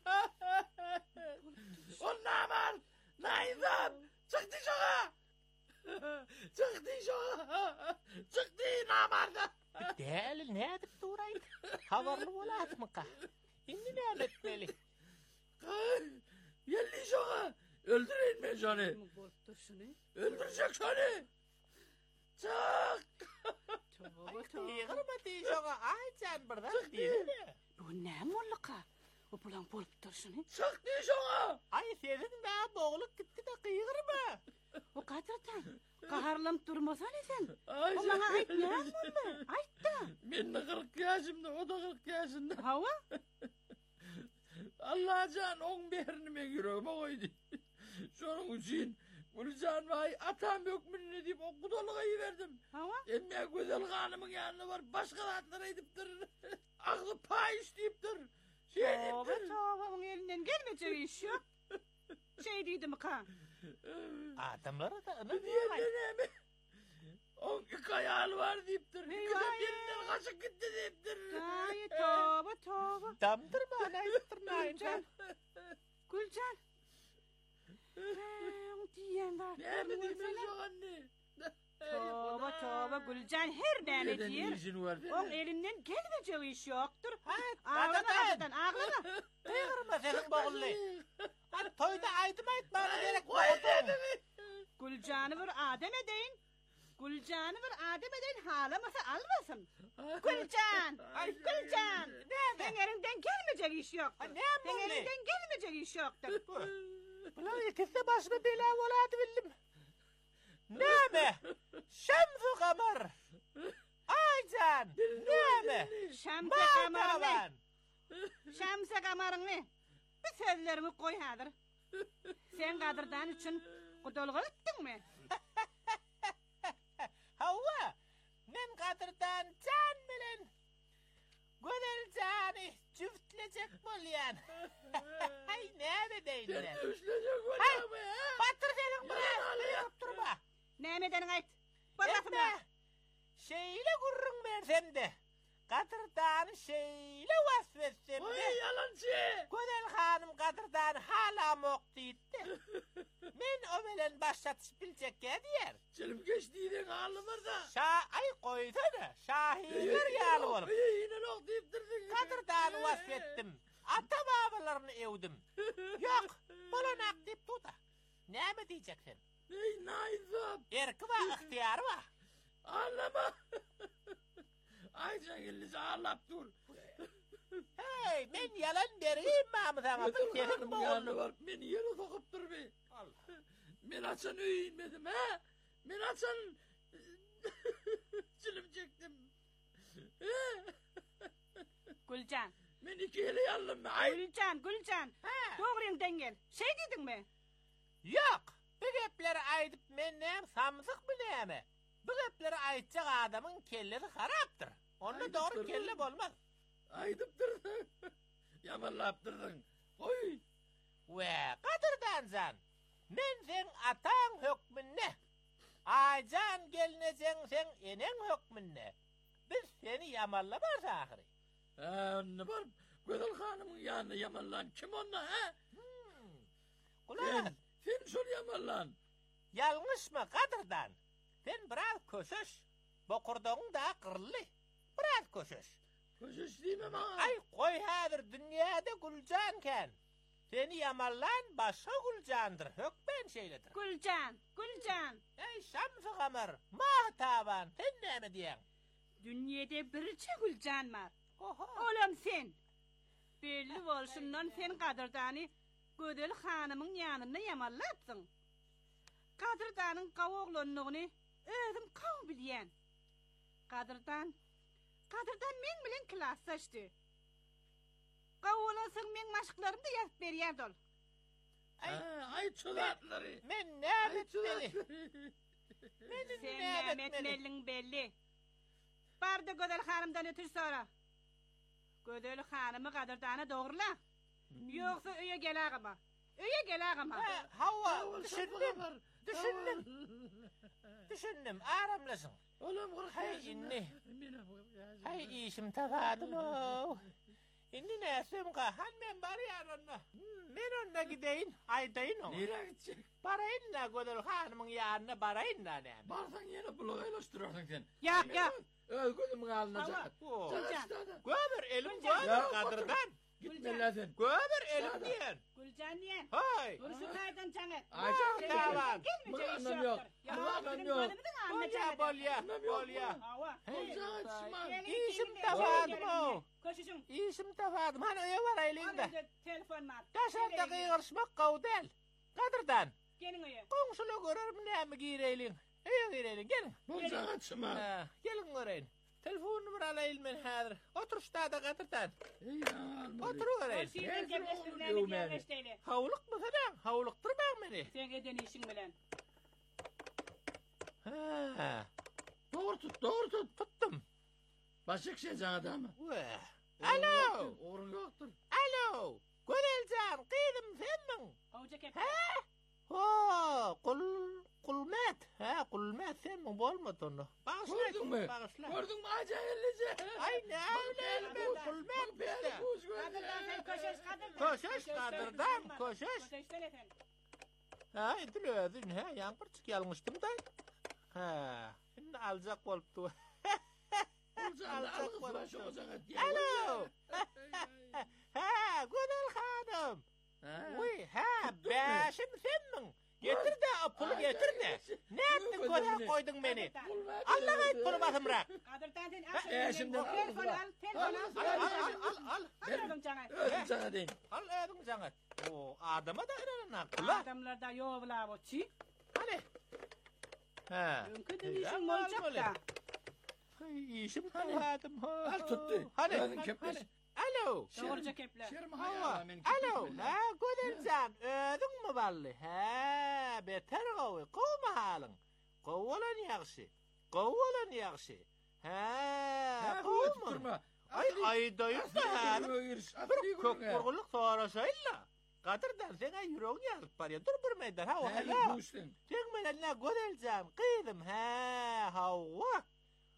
S9: On namar. Naizam. Çık diye sana. Çık diye sana. Çık diye namarda.
S8: Değerli ne edip duraydı? Havarlı olat mı ka? Şimdi ne etmeli?
S9: Yelli sana. Öldüreyim ben seni. Öldürecek seni. Çık.
S8: Yığırma diye sana. Ay sen buradan değil mi?
S10: O ne mollaka? O bulan bolup dursun.
S9: Çık diye sana.
S8: Ay senin daha boğulup gitti de kıyırma.
S10: O Kadırdan, kaharlanıp durmasan sen.
S9: Ay
S10: o bana ait ne mollu? Ait da.
S9: Ben de kırk yaşımda, o da kırk yaşında.
S10: Hava?
S9: Allah can on birini ben yüreğime koydu. Şunun için Gülcan vay atam yok mu ne diyeyim o kudalığı verdim.
S10: Hava?
S9: Emme güzel hanımın yanına var başka rahatlara edip durur. Aklı pay isteyip durur. Şey edip
S10: Tövbe
S9: durur.
S10: tövbe onun elinden gelmeyecek iş yok. Şey dedim ka.
S8: Adamlara da
S9: Ne diye mi? On iki ayağı var deyip durur. İki de birinden kaçık gitti deyip durur.
S10: Ay tövbe tövbe.
S8: Damdırma anayıstırmayın can.
S10: Gülcan. Eee diyen var.
S9: Ne mi diyeyim ben şu anne?
S10: Tövbe tövbe Gülcan her ne
S9: Neden
S10: diyor.
S9: izin var?
S10: Onun elinden gelmeyecek iş yoktur.
S8: Ağlama
S10: Kadırdan ağlama.
S8: Kıyırma senin boğullu. Hadi toyda aydım aytmana gerek
S9: Koy dedimi.
S10: Gülcan'ı bir adem edeyin. Gülcan'ı bir adem edeyin halamasa almasın. Gülcan. Ay Gülcan. Sen elinden gelmeyecek iş yoktur.
S8: Ne
S10: Sen
S8: yapalım?
S10: elinden gelmeyecek iş yoktur.
S8: Ulan ikisi başıma bela oladı bildim. Ne mi? Şemsu kamar. Aycan. Ne mi?
S10: Şemse kamarını.
S8: Matavan.
S10: Şemse kamarını. Bir sözlerimi koy hadır. Sen Kadırdan için kudolga ettin mi?
S8: Hava. Men Kadırdan can bilen. Güzel canı cüftlecek bolyan. Hay ne dedeyim
S9: Sen
S8: ben?
S9: de üçlenecek
S8: Hay
S9: oynama ya.
S8: batır senin buraya. Durma.
S10: Neyimeden ait? Bakasın
S8: Etme. Şeyle gurrun ben sende. Kadırdan şeyle vasfetsem
S9: Oy
S8: de.
S9: yalancı.
S8: Güzel hanım Kadırdan hala mok deyip de. Men o bilen başlatış bilecek diyer.
S9: Çelim geçtiğinin halı var da.
S8: Şa ay koysana. Şahinler yalı olup.
S9: Yine nok deyip durdun.
S8: Kadırdan vasfettim. Ata babalarını evdim. Yok. Bolanak deyip tuta. Ne mi diyeceksin?
S9: Ey naizam.
S8: Erki var, ihtiyarı var.
S9: Ağlama. Aycan elinizi ağlap dur.
S8: Hey, men yalan vereyim mi sana?
S9: Senin yanı var. Beni yere sokup dur be. Men açan öyünmedim ha. Men açan çilim çektim.
S10: Gülcan.
S9: Men iki ele yalım be. Ay.
S10: Gülcan, Gülcan. Doğru dengel. Şey dedin mi?
S8: Yok. Bu gepleri aydıp men neyim samsık mı neyimi? Bu gepleri aytacak adamın kellesi haraptır. Onunla doğru kelle olmaz.
S9: Aydıp durdun. Yamanlap durdun. Oy.
S8: Ve kadırdan zan. Men sen atan hükmünne. Aycan gelineceksin sen enen hükmünne. Biz seni yamallamaz ahiri.
S9: Ha, ne var? Gödel hanımın yanına yamanlan. Kim onunla ha?
S8: Hmm. Ulan.
S9: Sen, sen şol yamanlan.
S8: Yanlış mı kadırdan? Sen biraz köşüş. Bokurduğun da kırlı. Biraz köşüş.
S9: Köşüş değil mi bana?
S8: Ay koy hadır dünyada Gülcanken. Seni yamallan başka Gülcandır. Hükmen şeyledir.
S10: Gülcan, Gülcan.
S8: Ey Şamsı Kamer. Mahtaban. Sen ne mi diyen?
S10: Dünyada birçe Gülcan var.
S8: Oha.
S10: Olam sen. Belli bolşundan sen Kadırdan'ı Gödel hanımın yanına yamallatsın. Kadırdan'ın kavoğlanlığını özüm kav bilyen. Kadırdan, Kadırdan men bilen klaslaştı. Kavoğlasın men maşıklarımda yazıp beriyerd ol.
S8: Ay,
S9: ay çulatları.
S8: Men ne etmeli?
S10: Sen ne etmelin belli. Barda Gödel hanımdan ötür sonra. Gödel hanımı Kadırdan'a doğrula. Yoksa öye gel ağama. Öye gel ağama.
S8: Hava, düşündüm. Düşündüm. Düşündüm, aramlasın.
S9: Oğlum kork.
S8: Hay inni. Hay işim tafadım o. İnni nesem ka? Han men bari yanına. Men onunla gideyim. Aydayın onu.
S9: Nereye gidecek?
S8: Barayın da Gödel hanımın yanına barayın da ne?
S9: Barsan yine buluğa ilaştırırsın sen.
S10: Ya ya.
S9: Öl gözümün alına çak.
S8: Göbür elim göbür Kadırdan.
S9: Gitme lazım.
S8: Göbür elim diyen.
S10: Gülcan diyen.
S8: Hay.
S10: Burası kaydan canı.
S8: Ayşe tavan.
S10: Gelmeyecek iş
S9: Anam yok.
S10: yoktur.
S9: Anam yok.
S8: Bolya bolya. Bolya.
S9: Gülcan
S8: İşim tafadım o.
S10: Koşuşun.
S8: İşim tafadım. Hani öyle var elinde.
S10: Telefon var.
S8: Taşanda kıyırışmak kavdel. Kadırdan.
S10: Gelin öyle.
S8: Komşulu görürüm ne mi gireylin. İyi gireylin gelin.
S9: Gülcan açma.
S8: Gelin göreyim. Telefon numara alayım ben hadır. Otur ştada Kadırdan. Otur göreyim.
S10: Şeyden gebleştirmeni gebleştiyle.
S8: Havluk mu sana? Havluktur ben beni.
S10: Sen eden işin bilen.
S8: Ha.
S9: Doğru tut, doğru tut.
S8: Tuttum.
S9: Başık şey can adamı.
S8: Alo.
S9: Orun yoktur.
S8: Alo. Gödelcan kıydım sendin.
S10: Hoca kep.
S8: Ha? Ha, kul kulmet. Ha, kulmet sen mi bolmadı onu?
S9: Gördün mü?
S8: Bağışla.
S9: Gördün mü acayellice?
S8: Ay ne öyle ben kulmet işte.
S10: Kadırdan sen koşuş kadırdan.
S8: Koşuş Kadırdan koşuş.
S10: Koşuş telefon.
S8: Ha, idilödün ha, yankırçık yalmıştım da. Ha, şimdi alacak boluptu.
S9: Alacak boluptu.
S8: Alo. Ha, Gödel hanım. Uy, ha, beşim senmin. Getir de o pulu getir de. Ne ettin Gödel koydun beni? Allah et pulu batımrak.
S10: Kadırdan sen
S9: Ha, e, şimdi al,
S10: telefon al, telefon al.
S8: Al, al, al, al, al.
S10: Al oğlum canı.
S9: Öldüm sana deyin.
S8: Al ödüm canı. O adama da inanan akıllı.
S10: Adamlarda yovla bu çi.
S8: Hani? Ha.
S10: Önküdün işin olacak da.
S8: Ay, işim tavadım.
S9: Al tuttu.
S8: Hani?
S9: Öldüm kepler.
S8: Alo.
S10: Doğruca kepler.
S9: Şermi
S8: Hava.
S9: hayal amin.
S8: Alo. Ha, Gödelcan ödün mü balli? Ha, beter kovu. Kovma halın. Kovulan yakşı. Kovulan yakşı. Ha, kovma. Ay, ay dayım da halım. Bir kökburguluk sonrasıyla. Kadırdan sana yüreğini yazıp var ya. Dur bir meydan. Ha, o hala. Sen menenle Gödelcan kıydım. Ha, hava.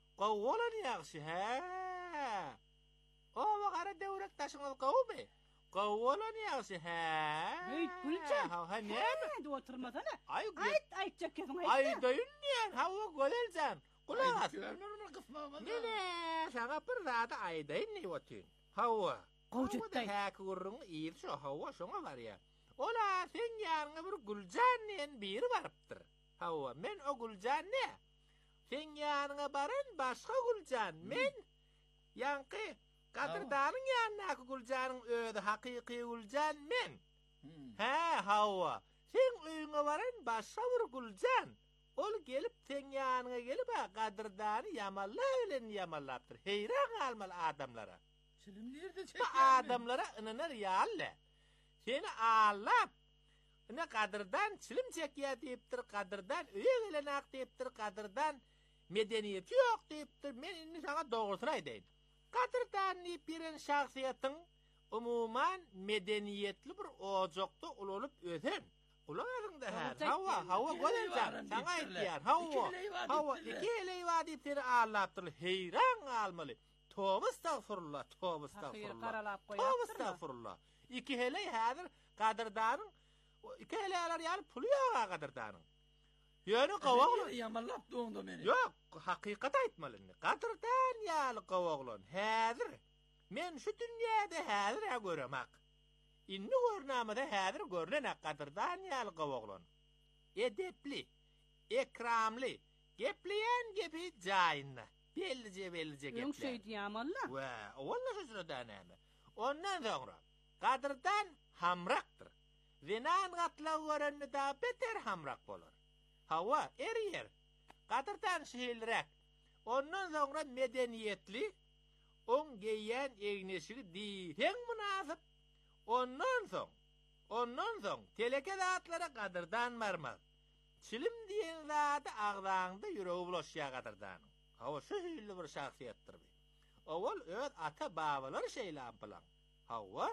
S8: Kovulan yakşı. Ha. O vakara devrek taşınıl kovu be. Qawwalan ýaşy ha.
S10: Hey, Gülcan.
S8: Ha, ha ne?
S10: Hadi oturmasana.
S8: Ay,
S10: Ayt, ayt çekesin ayt.
S8: ay dayın hawa golelcan. Kulak as.
S9: Görmürmü kısmama?
S8: Nene, sana bir zada aydayın ne otun? Hawa.
S10: Qawjutday.
S8: Ha kurrun iyir şu hawa şoňa bar ya. Ola sen ýarňa bir Güljan nen biri barıpdyr. Hawa, men o Güljan ne? Sen ýarňa baran başga Güljan. Men ýanky Kadırdanyň ýanyna Güljan'ın öýde hakyky Güljan men. Ha, Hawa. Sen öýüňe baran başga bir Güljan. Ol gelip sen ýanyna gelip ha Kadırdany ýamalla bilen ýamallapdyr. Heyran almal adamlara.
S9: Çilim nerede çekdi?
S8: Bu adamlara ınanır ýalle. Seni allap. Ne Kadırdan çilim çekýär diýipdir, Kadırdan öýe gelenak diýipdir, Kadırdan medeniýeti ýok diýipdir. Men indi sana dogrusyny aýdaýyn. Kadırdan diýip biren şahsiýetiň umuman medeniýetli bir ojokda ulanyp öten. Ulanýarynda her. Hawa, hawa goleljan. Sana aýtýar. Hawa, hawa iki eleýwa diýip seni allapdyr. Heyran almaly. Tövbe estağfurullah, tövbe estağfurullah. Tövbe estağfurullah. İki heley häzir Kadırdanyň iki heleyler ýaly puly ýa Kadırdanyň. Ýöne gowaglan
S9: ýamallap doňda meni.
S8: Ýok, hakykat aýtmalyny. Kadırdan ýaly gowaglan. Häzir men şu dünýäde häzir göremek. Inni görnämede häzir görlen Kadırdan ýaly gowaglan. Edepli, ekramly, gepleýän gepi jaýynda. Bellice bellice gepler.
S10: Ýöň şeýdi ýamalla.
S8: Wa, walla şuşradan näme. Ondan soňra Kadırdan hamrakdyr. Zenan gatla görende da beter hamrak bolar. Hawa eriyer. Kadırdan şeýlirek. Ondan soňra medeniýetli, on geýän egnesigi diýen munasyp. Ondan soň, ondan soň teleke zatlara Kadırdan marmaz. Çilim diýen zady agdaňda ýüregi bulaşýar Kadırdan. Hawa şeýle bir şahsiýetdir. Owal öz ata babalar şeýle bilen. Hawa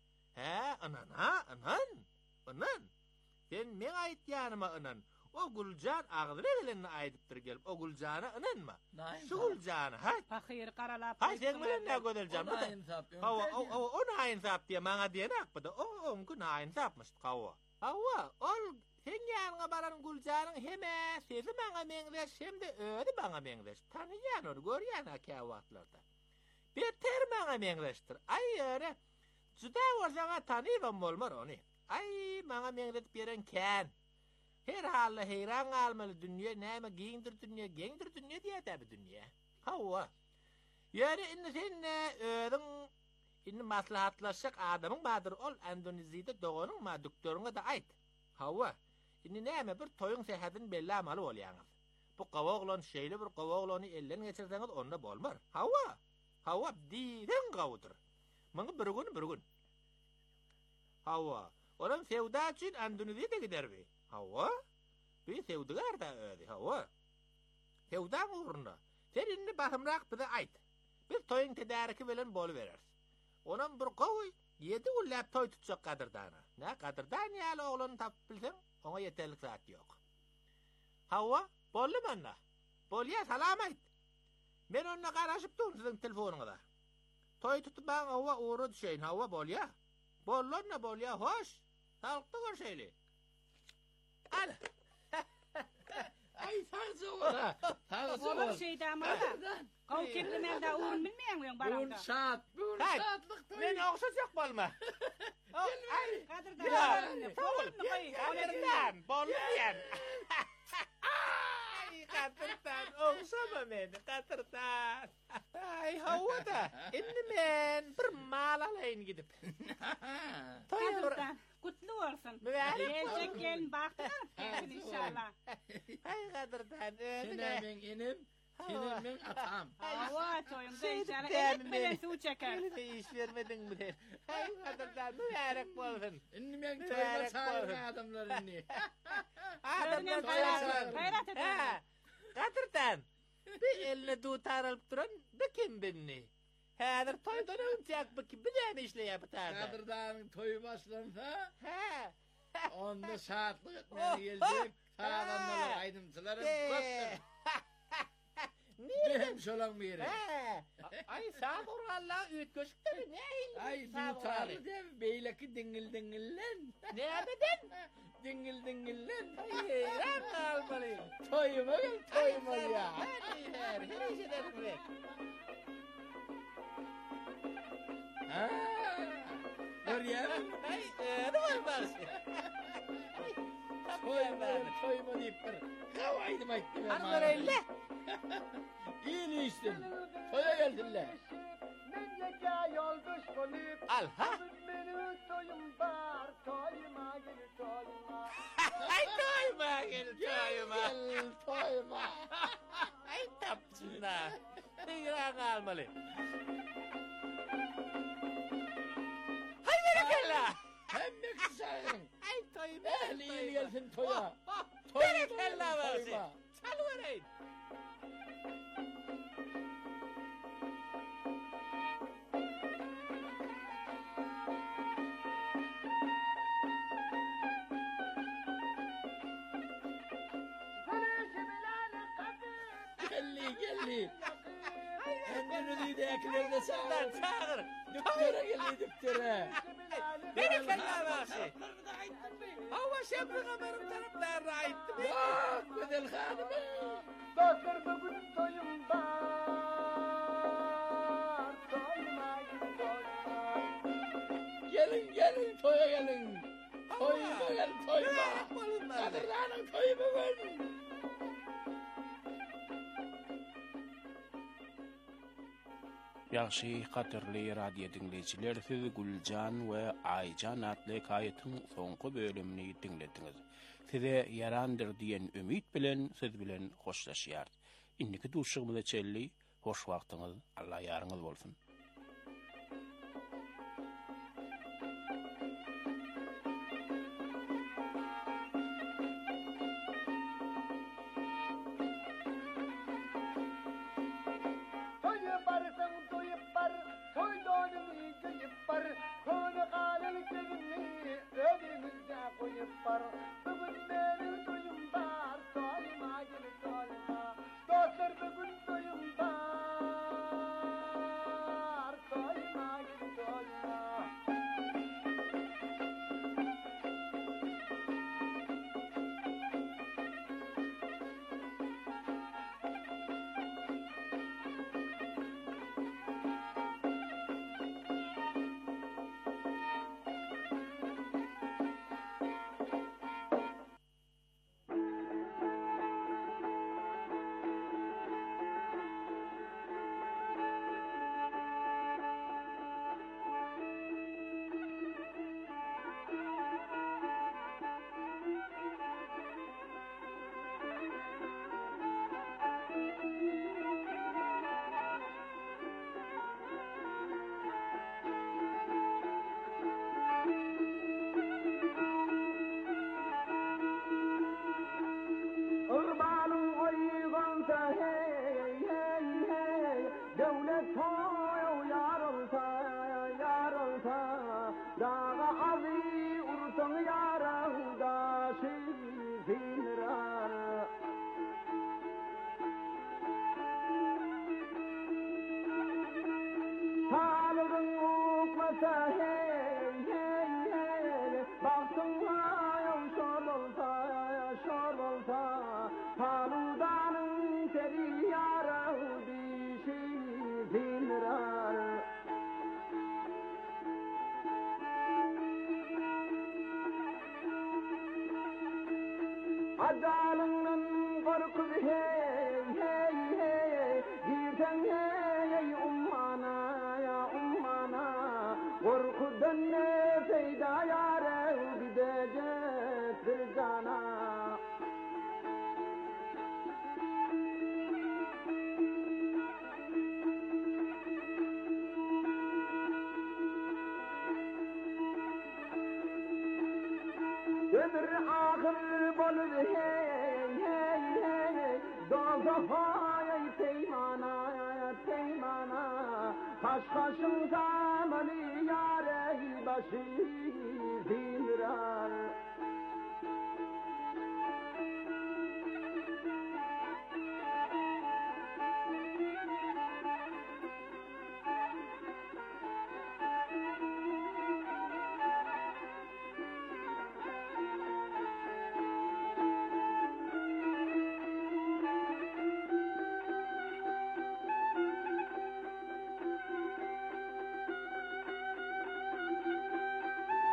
S8: ha anana anan anan. Sen men aýtýanyma anan. O Güljan agdyra geleni aýdypdyr gelip. O Güljana ananma. Şu Güljana ha.
S10: Pahyr garalap.
S8: Ha sen bilen ne gödeljan? Hawa o o naýyn sap diýe maňa diýenek bu da. O onku naýyn sapmyş Hawa. Hawa ol sen ýanyna baran Güljanyň heme sezi maňa meňdeş hemde öýde maňa meňdeş. Tanýan onu görýän aka wagtlarda. Beter maňa meňdeşdir. Ay ýöre juda bolsaňa tanyýan bolmar ony. Ay maňa meňdep beren kän. Her haly heyran almaly dünýä näme giňdir dünýä, geňdir dünýä diýär bu dünýä. Hawa. Ýöre indi sen öýüň indi maslahatlaşak adamyň badyr ol Endoneziýede doganyň ma doktoruňa da aýt. Hawa. Indi näme bir toýuň sehatyn belli amaly bolýaňyz. Bu gowaglan şeýle bir gowaglany elden geçirseňiz onda bolmar. Hawa. Hawa diýen gawdyr. Maňa bir gün bir gün. Hawa. Olam sewda üçin Endoneziýede giderbi. Hawa. Bir sewdigar da öýdi. Hawa. Sewda urunda. Sen indi bahymrak bize aýt. Bir toýuň tedariki bilen boluberer. Onam bir gowy ýedi güllap toý tutjak Kadırdana. Nä Kadırdan ýaly oglany tapyp bilseň, oňa ýeterlik zat ýok. Hawa, bolly manna. Bolýa salam aýt. Men onda garaşyp dur siziň telefonuňyza. Toý tutup baň Hawa uğru düşeýin. Hawa bolýa. Bollonna bolýa, hoş. Salqdy görşeýli. Al.
S9: Ay taýjy ola. Taýjy ola.
S10: Ola şeýdi amala. Gaw keplemelde urun bilmeýän weň baranda.
S9: Bu saat, bu saatlyk toý.
S8: Men oňşaşak bolma.
S10: Ay, Kadırdan.
S8: Kadırdan, bolýan. Ay, Kadırdan, oňşama meni, Kadırdan. Ay, hawa da. Indi men bir mal alaýyn gidip.
S10: Kadırdan, kutlu bolsun. Gelecek gelin bakdylar, inşallah.
S8: Ay, Kadırdan,
S9: Senem men enim, senem men atam.
S10: Hawa toýumda inşallah bilen suw çeker.
S8: Hiç vermedin mi? Ay, Kadırdan, mübarek bolsun.
S9: Indi men toýma çağırýan adamlar inni.
S8: Adamlar
S10: hayrat eder.
S8: Kadırdan, bir eline tutar alıp duran da kim binni? Häzir toýdan öňçäk bu kim bilen işleýär bu taýda.
S9: Kadırdanyň toýu başlansa,
S8: ha.
S9: Onda saatlyk etmeli geljek. Adamlar aýdymçylarym köpdür. Benim şolan miri.
S8: He. Ay sağ duralla üt göçükte mi? Ne?
S9: Ay dutarlı dem beyleki dingil dingillen.
S8: Ne dedin?
S9: Dingil dingillen.
S8: Ay ran almalıyım.
S9: Toyuma gel toyuma ya.
S8: Hadi her. Her işe dedim be.
S9: Ha. Görüyor musun?
S8: Ay ne var bazı?
S9: Toyuma toyuma deyip bir. Kavaydım ayttım ben.
S8: Anlar öyle.
S9: İyi içtim. Toya geldiler.
S8: Al ha. Ay toyma gel toyma.
S9: Gel toyma.
S8: Ay tapsın da. Bir ran almalıyım. Hay berekella.
S9: Hem de kısayın.
S8: Ay toyma.
S9: Ehliyin gelsin toya.
S8: Berekella versin. Çal vereyim.
S9: Gelli gelli. Kendini duydu eklerine sağır.
S8: Çağır.
S9: Düktüre gelli düktüre.
S8: Berekella versin. Hava şemrine benim taraflarına aitti mi?
S9: Ya Bedel hanımı.
S3: Dostlar bugün toyum var, toyuma git toyuma.
S9: Gelin gelin toya gelin. Toyuma gel toyuma. Kadırlanın toyuma gel.
S7: Yaxşı hatırlı radyo dinleyiciler, siz Gülcan ve Aycan adlı hikayetin sonku bölümünü dinlediniz. Size yarandır diyen ümit bilen siz bilen hoşlaşıyar. İnniki duşuğumuza çelli, hoş vaktiniz, Allah yarınız olsun.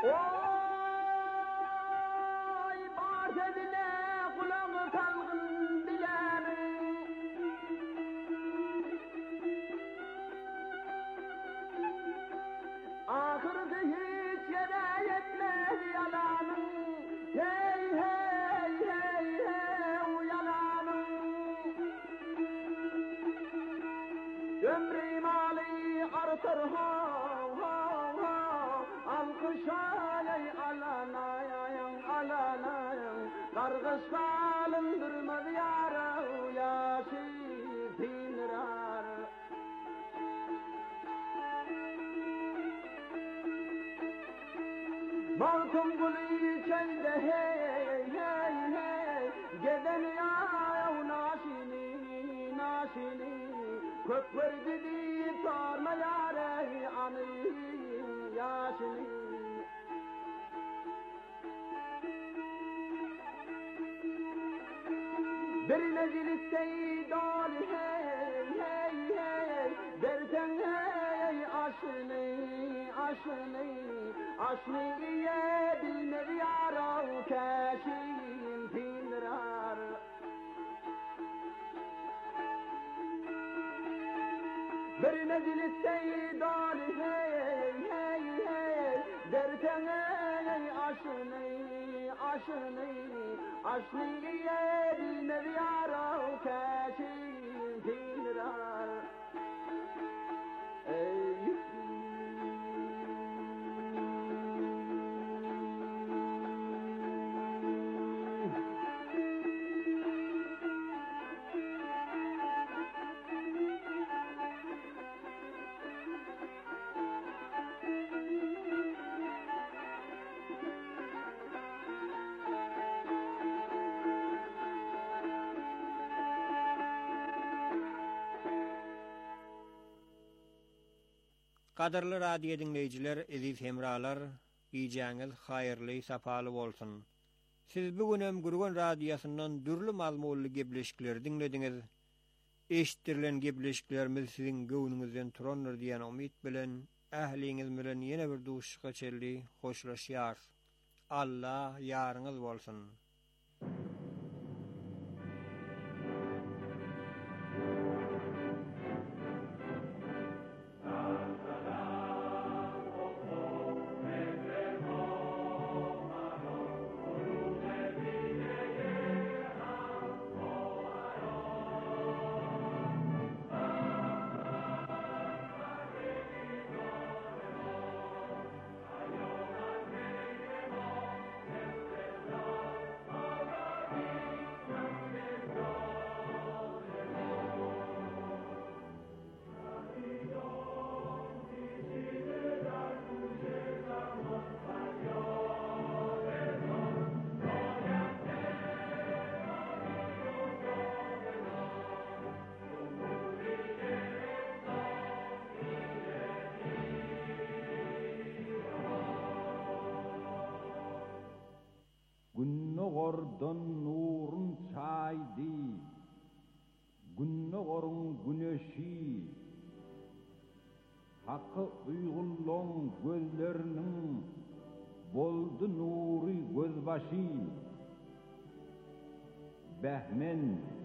S3: Oy bar dedine kulağı talgın dilerim. Ahırda hiç yere yetmez yalanım. Hey hey hey hey uyananım. Ömrüm Ali artır ha ha ha. Alkışayay alanayay alanayay. Kargış kalındırmaz yarı yaşı dinrar. Balkon gülü içinde hey hey hey. Geden yayav naşini naşini. Köpür gidip sorma yare anı yaşını. Bir mecliste idol hey hey hey. Derken hey aşını aşını. Aşını iye bilmez yarav keşin pindirar. Bir mecliste idol hey hey hey. Derken hey aşını aşını. Aşını iye bilmez yarav keşin pindirar. Ey
S5: Qadarly radio dinleyijiler, eziz hemralar, iýjaňyz haýyrly, sapaly bolsun. Siz bugünem Gurgun radiosundan dürli mazmunly gebleşikler dinlediňiz. Eşitdirilen gebleşiklerimiz sizin göwnüňizden turandyr diýen umyt bilen ähliňiz bilen ýene bir duşuşga çelli hoşlaşýar. Allah ýaryňyz bolsun.
S11: Günnogordan nurun çaydi, günnogorun güneşi, hakkı uygullan gözlerinin boldu nuri gözbaşı. Behmen,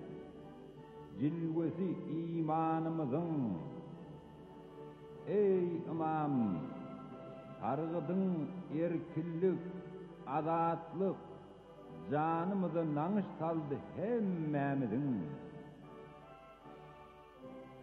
S11: cilvesi imanımızın, ey imam, targıdın erkillik, azatlık, canımızı nanış saldı hemmemizin.